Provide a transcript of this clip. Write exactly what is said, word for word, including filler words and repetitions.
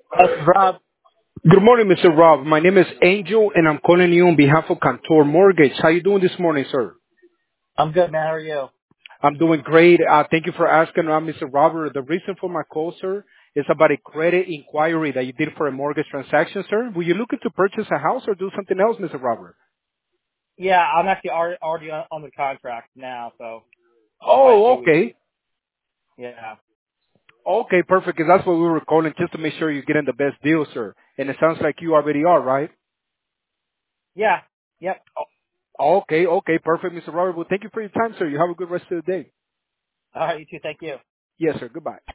This is Rob. Good morning, Mister Rob. My name is Angel, and I'm calling you on behalf of Cantor Mortgage. How you doing this morning, sir? I'm good, man. How are you? I'm doing great. Uh, thank you for asking, uh, Mister Robert. The reason for my call, sir, is about a credit inquiry that you did for a mortgage transaction, sir. Were you looking to purchase a house or do something else, Mister Robert? Yeah, I'm actually already already on, on the contract now, so in probably Oh, two weeks. okay. Yeah. Okay, perfect. Because that's what we were calling, just to make sure you're getting the best deal, sir. And it sounds like you already are, right? Yeah. Yep. Oh, okay, okay, perfect, Mister Robert. Well, thank you for your time, sir. You have a good rest of the day. All right, you too. Thank you. Yes, sir. Goodbye.